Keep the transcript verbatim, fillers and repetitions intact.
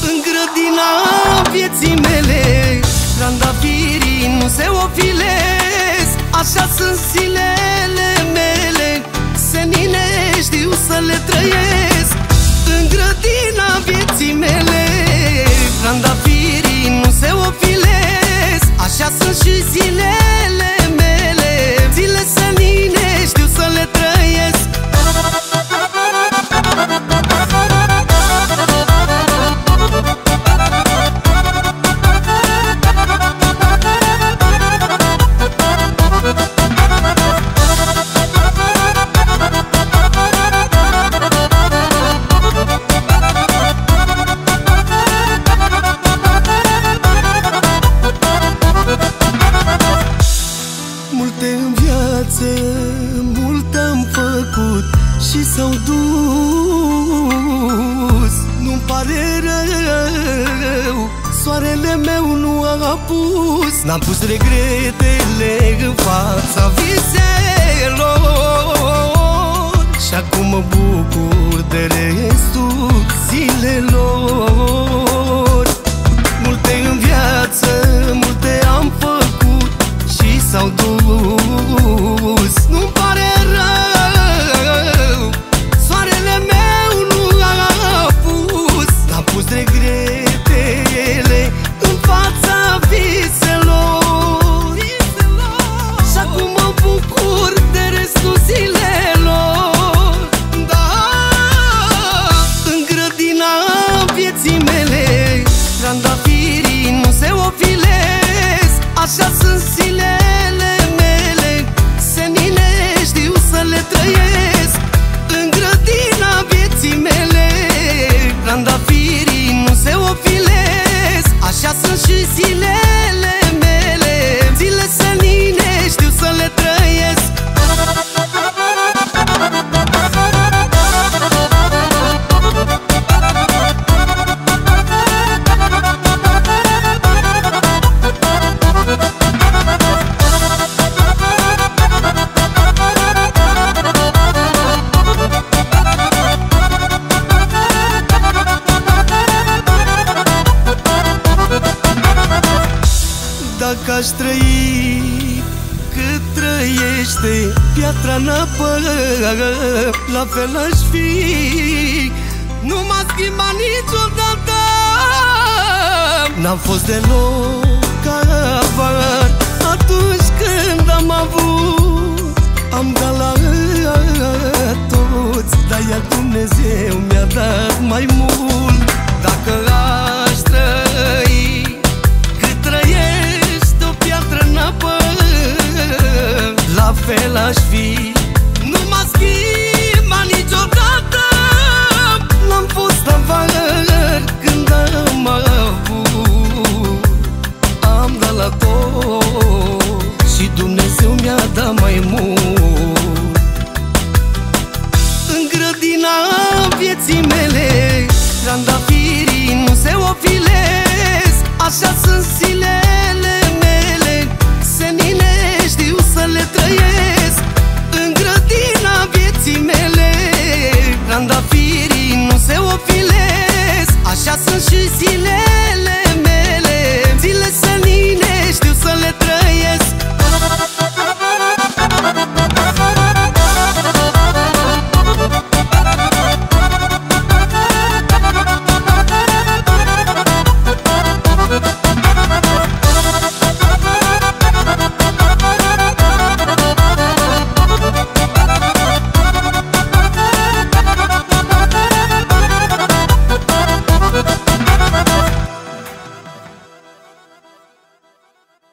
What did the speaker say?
În grădina vieții mele trandafirii nu se ofilesc. Așa sunt zilele mele, senine știu să le trăiesc. În grădina vieții mele trandafirii nu se ofilesc. Așa sunt și zilele mele, zile senine știu să le trăiesc. Multe în viață, mult am făcut și s-au dus. Nu-mi pare rău, soarele meu nu a apus. N-am pus regretele în fața viselor și acum mă bucur de restul zilelor. Multe în viață, multe am făcut și s-au dus. Nu-mi pare rău, soarele meu nu a apus. N-am pus regretele în fața viselor și acum mă bucur de restul zilelor. Da, în grădina vieții mele trandafirii nu se ofilesc. Așa sunt zilele mele, senine știu să le trăiesc. În grădina vieții mele trandafirii nu se ofilesc. Așa sunt și zilele mele, zile senine știu să le trăiesc. Dacă aș trăi cât trăiește piatra în apă, la fel aș fi. Nu m-a schimbat niciodată. N-am fost deloc avar atunci când am avut. Am dat la toți, dar iar Dumnezeu mi-a dat mai mult. Dacă aș trăi cât trăiește o piatră în apă, la fel aș fi. Nu m-a schimbat niciodată. N-am fost avar când am avut. Am dat la tot și Dumnezeu mi-a dat mai mult. În grădina vieții mele trandafirii nu se ofilesc. Așa sunt zilele mele, senine știu să le trăiesc. În grădina vieții mele trandafirii nu se ofilesc. Așa sunt și zilele